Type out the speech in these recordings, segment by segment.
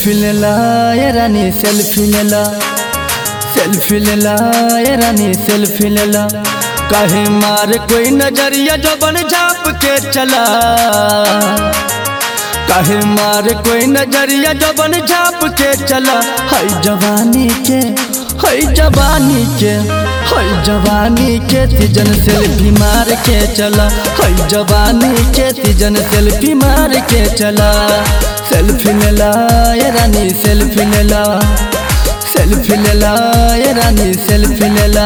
Selfie ले ला ये रानी सेल्फी ले ला, सेल्फी ले ला ये रानी सेल्फी ले ला। काहे मार कोई नजरिया जो बन झाप के चला, काहे मार कोई नजरिया जो बन झाप के चला। हाय जवानी के, हाय जवानी के, हाय जवानी के तिजन सेल्फी मार के चला। हाय जवानी के तिजन सेल्फी मार के चला। सेल्फी ले ला ये रानी सेल्फी ले ला, सेल्फी ले ला ये रानी सेल्फी ले ला।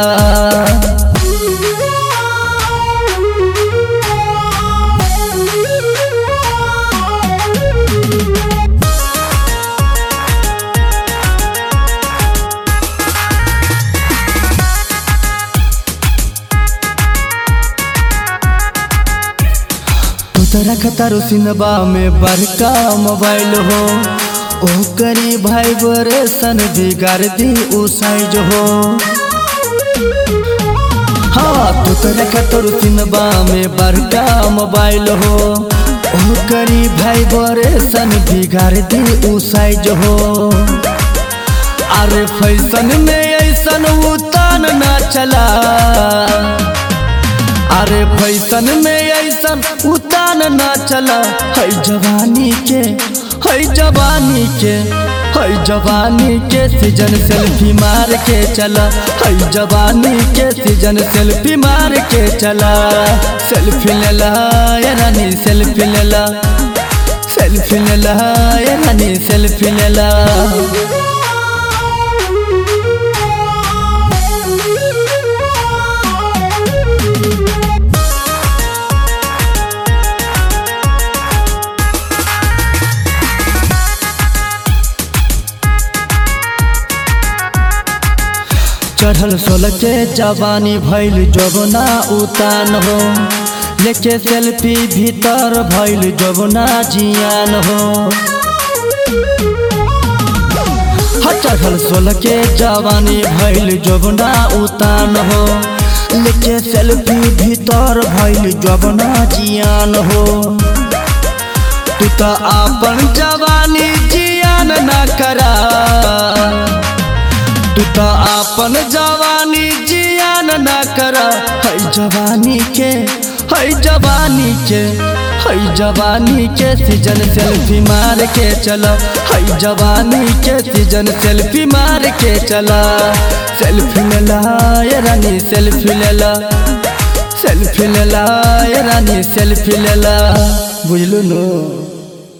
तोरा खतारो सिनबा में बड़का मोबाइल हो, ओ करी वाइब्रेशन बिगाड़ दी उ साइज हो। हाँ तोरा खतारो सिनबा में बड़का मोबाइल हो, ओ करी वाइब्रेशन बिगाड़ दी उ साइज हो। अरे फैशन में ऐसन उतान ना चला, अरे फैशन में ऐसन उतान ना चला। है जवानी के, है जवानी के, है जवानी के सीजन सेल्फी मार के चला। है जवानी के सीजन सेल्फी मार के चला। सेल्फी ले ला ये रानी सेल्फी ले ला, सेल्फी ले ला ये रानी सेल्फी ले ला। चढ़ल 16 के जवानी भइल जबना उतान हो, लेके सेल्फी भीतर भइल जबना जियान हो। चढ़ल 16 के जवानी भइल जबना उतान हो, लेके सेल्फी भीतर भइल जबना जियान हो। तू तो अपन जवानी जियान ना करा, तू तो अपन जवानी जियान ना करा। है जवानी के, है जवानी के, है जवानी के सीजन सेल्फी मार के चला। है जवानी के सीजन सेल्फी मार के चला। सेल्फी ले ला ये रानी सेल्फी ले ला, सेल्फी ले ला ये रानी सेल्फी ले ला। बुझलू नो।